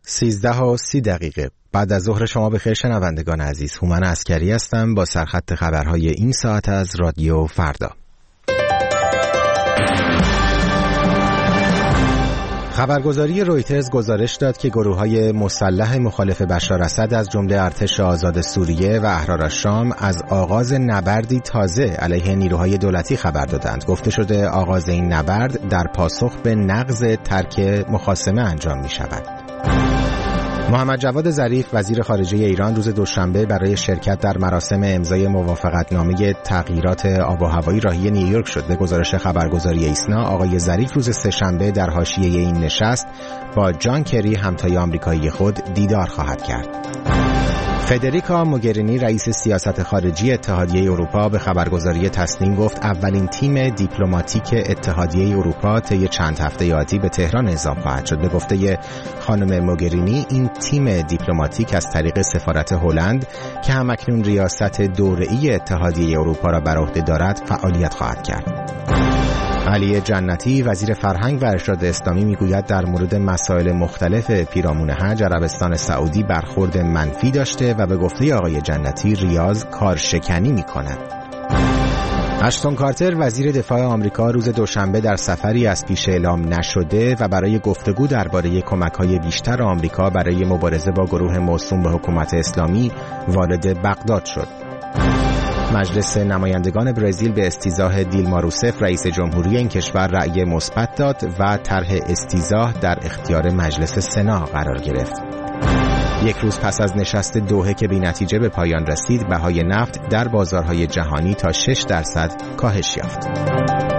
13:30 بعد از ظهر شما بخیر شنوندگان عزیز. هومن عسکری هستم با سرخط خبرهای این ساعت از رادیو فردا. خبرگزاری رویترز گزارش داد که گروه‌های مسلح مخالف بشار اسد از جمله ارتش آزاد سوریه و احرار الشام از آغاز نبردی تازه علیه نیروهای دولتی خبر دادند. گفته شده آغاز این نبرد در پاسخ به نقض ترک مخاصمه انجام می‌شود. محمد جواد ظریف وزیر خارجه ایران روز دوشنبه برای شرکت در مراسم امضای موافقتنامه تغییرات آب و هوایی راهی نیویورک شد. به گزارش خبرگزاری ایسنا آقای ظریف روز سه‌شنبه در حاشیه این نشست با جان کری همتای آمریکایی خود دیدار خواهد کرد. فدریکا موگرینی رئیس سیاست خارجی اتحادیه اروپا به خبرگزاری تسنیم گفت اولین تیم دیپلماتیک اتحادیه اروپا طی چند هفته آتی به تهران اعزام خواهد شد. به گفته خانم موگرینی این تیم دیپلماتیک از طریق سفارت هلند که همکنون ریاست دوره‌ای اتحادیه اروپا را بر عهده دارد فعالیت خواهد کرد. علی جنتی وزیر فرهنگ و ارشاد اسلامی میگوید در مورد مسائل مختلف پیرامون حج عربستان سعودی برخورد منفی داشته و به گفته آقای جنتی ریاض کارشکنی می‌کند. اشتون کارتر وزیر دفاع آمریکا روز دوشنبه در سفری از پیش اعلام نشده و برای گفتگو درباره کمک‌های بیشتر آمریکا برای مبارزه با گروه موسوم به حکومت اسلامی وارد بغداد شد. مجلس نمایندگان برزیل به استیضاح دیلما روسف رئیس جمهوری این کشور رأی مثبت داد و طرح استیضاح در اختیار مجلس سنا قرار گرفت. یک روز پس از نشست دوحه که بی‌نتیجه به پایان رسید، بهای نفت در بازارهای جهانی تا 6% کاهش یافت.